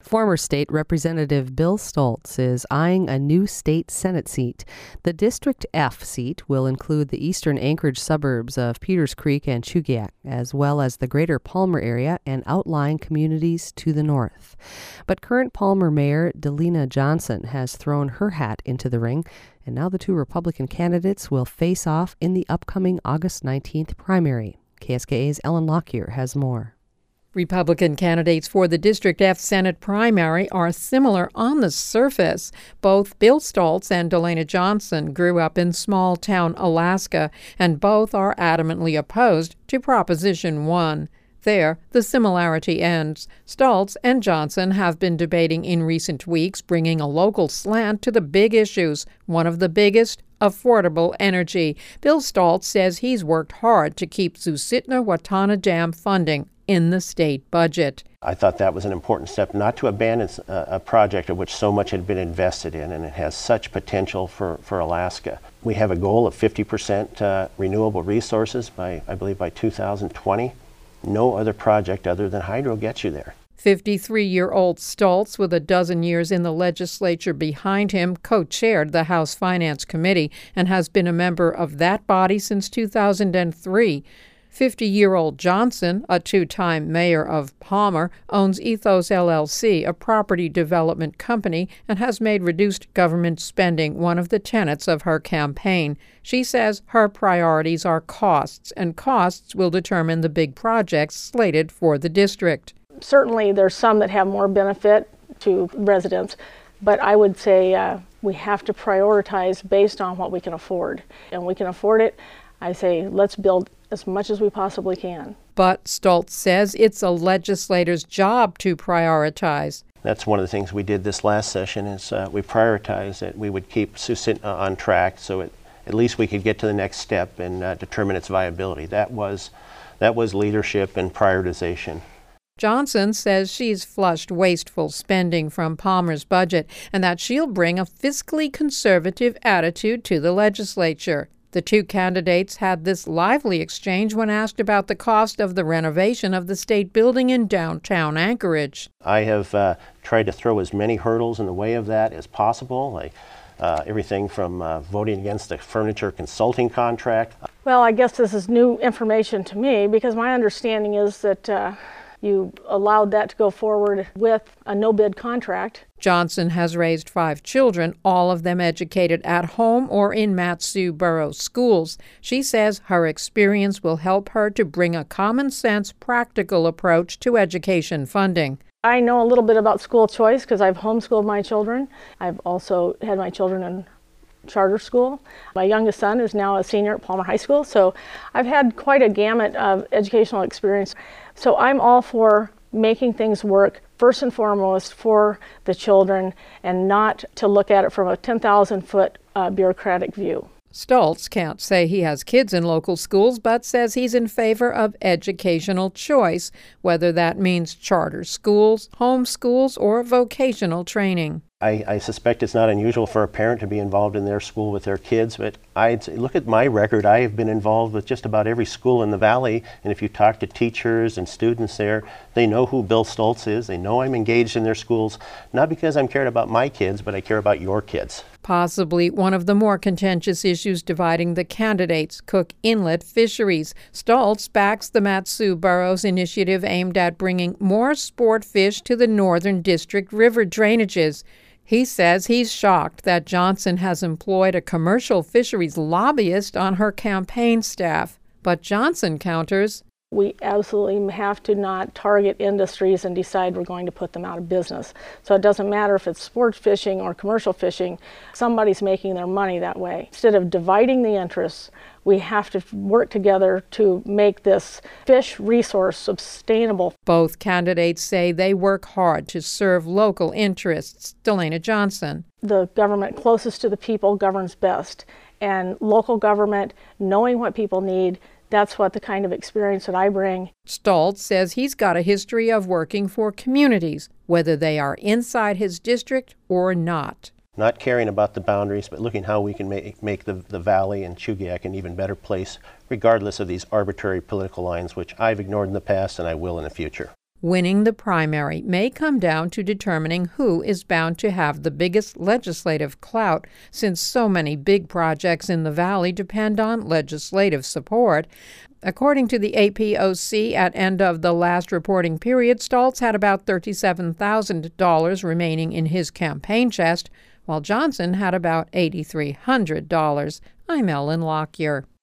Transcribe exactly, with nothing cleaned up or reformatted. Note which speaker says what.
Speaker 1: Former state representative Bill Stoltz is eyeing a new state Senate seat. The District F seat will include the eastern Anchorage suburbs of Peters Creek and Chugiak, as well as the greater Palmer area and outlying communities to the north. But current Palmer Mayor Delina Johnson has thrown her hat into the ring, and now the two Republican candidates will face off in the upcoming August nineteenth primary. K S K A's Ellen Lockyer has more.
Speaker 2: Republican candidates for the District F Senate primary are similar on the surface. Both Bill Stoltz and Delina Johnson grew up in small-town Alaska, and both are adamantly opposed to Proposition one. There, the similarity ends. Stoltz and Johnson have been debating in recent weeks, bringing a local slant to the big issues. One of the biggest, affordable energy. Bill Stoltz says he's worked hard to keep Susitna-Watana Dam funding in the state budget.
Speaker 3: I thought that was an important step, not to abandon a, a project of which so much had been invested in, and it has such potential for, for Alaska. We have a goal of fifty percent uh, renewable resources by, I believe, by two thousand twenty. No other project other than hydro gets you there.
Speaker 2: fifty-three-year-old Stoltz, with a dozen years in the legislature behind him, co-chaired the House Finance Committee and has been a member of that body since two thousand three. fifty-year-old Johnson, a two-time mayor of Palmer, owns Ethos L L C, a property development company, and has made reduced government spending one of the tenets of her campaign. She says her priorities are costs, and costs will determine the big projects slated for the district.
Speaker 4: Certainly there's some that have more benefit to residents, but I would say uh, we have to prioritize based on what we can afford. And we can afford it, I say let's build as much as we possibly can. But Stoltz says it's a legislator's job to prioritize.
Speaker 3: That's one of the things we did this last session is uh, we prioritized that we would keep Susitna on track so it, at least we could get to the next step and uh, determine its viability. That was, that was leadership and prioritization.
Speaker 2: Johnson says she's flushed wasteful spending from Palmer's budget and that she'll bring a fiscally conservative attitude to the legislature. The two candidates had this lively exchange when asked about the cost of the renovation of the state building in downtown Anchorage.
Speaker 3: I have uh, tried to throw as many hurdles in the way of that as possible, like uh, everything from uh, voting against the furniture consulting contract.
Speaker 4: Well, I guess this is new information to me because my understanding is that uh, you allowed that to go forward with a no-bid contract.
Speaker 2: Johnson has raised five children, all of them educated at home or in Mat-Su Borough schools. She says her experience will help her to bring a common-sense, practical approach to education funding.
Speaker 4: I know a little bit about school choice because I've homeschooled my children. I've also had my children in charter school. My youngest son is now a senior at Palmer High School, so I've had quite a gamut of educational experience. So I'm all for making things work first and foremost for the children and not to look at it from a ten thousand foot uh, bureaucratic view.
Speaker 2: Stoltz can't say he has kids in local schools, but says he's in favor of educational choice, whether that means charter schools, home schools, or vocational training.
Speaker 3: I, I suspect it's not unusual for a parent to be involved in their school with their kids, but I'd say, look at my record. I have been involved with just about every school in the Valley, and if you talk to teachers and students there, they know who Bill Stoltz is. They know I'm engaged in their schools, not because I'm caring about my kids, but I care about your kids.
Speaker 2: Possibly one of the more contentious issues dividing the candidates, Cook Inlet fisheries. Stoltz backs the Mat-Su Borough's initiative aimed at bringing more sport fish to the Northern District river drainages. He says he's shocked that Johnson has employed a commercial fisheries lobbyist on her campaign staff. But Johnson counters,
Speaker 4: we absolutely have to not target industries and decide we're going to put them out of business. So it doesn't matter if it's sport fishing or commercial fishing, somebody's making their money that way. Instead of dividing the interests, we have to work together to make this fish resource sustainable.
Speaker 2: Both candidates say they work hard to serve local interests. Delina Johnson.
Speaker 4: The government closest to the people governs best, and local government, knowing what people need, that's what the kind of experience that I bring.
Speaker 2: Stoltz says he's got a history of working for communities, whether they are inside his district or not.
Speaker 3: Not caring about the boundaries, but looking how we can make, make the, the Valley and Chugiak an even better place, regardless of these arbitrary political lines, which I've ignored in the past and I will in the future.
Speaker 2: Winning the primary may come down to determining who is bound to have the biggest legislative clout, since so many big projects in the Valley depend on legislative support. According to the A P O C, at end of the last reporting period, Stoltz had about thirty-seven thousand dollars remaining in his campaign chest, while Johnson had about eight thousand three hundred dollars. I'm Ellen Lockyer.